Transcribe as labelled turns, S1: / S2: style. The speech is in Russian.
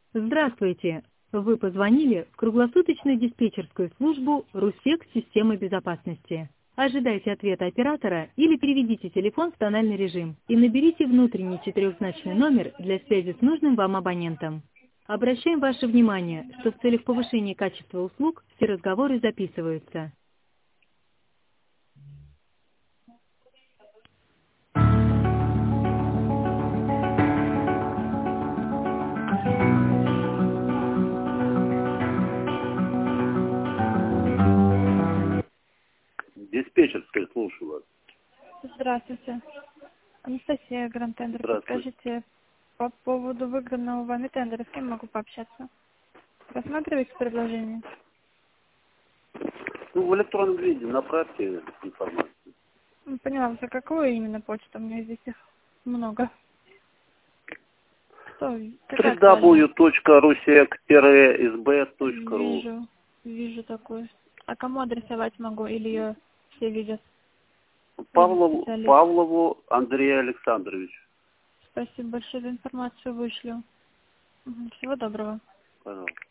S1: Здравствуйте! Вы позвонили в круглосуточную диспетчерскую службу «Руссек. Системы безопасности». Ожидайте ответа оператора или переведите телефон в тональный режим и наберите внутренний четырехзначный номер для связи с нужным вам абонентом. Обращаем ваше внимание, что в целях повышения качества услуг все разговоры записываются.
S2: Диспетчерская, слушаю вас.
S3: Здравствуйте. Анастасия, Гранд Тендер.
S2: Здравствуйте.
S3: Подскажите, по поводу выигранного вами тендера, с кем могу пообщаться? Рассматриваете предложение?
S2: Ну, в электронном виде направьте информацию.
S3: Поняла, за какую именно почту? У меня здесь их много. Что? Какая актуальная?
S2: www.rusek-sb.ru.
S3: Вижу такую. А кому адресовать могу? Или ее все видят?
S2: Павлову Андрею Александровичу.
S3: Спасибо большое за информацию, вышлю. Всего доброго.
S2: Пожалуйста.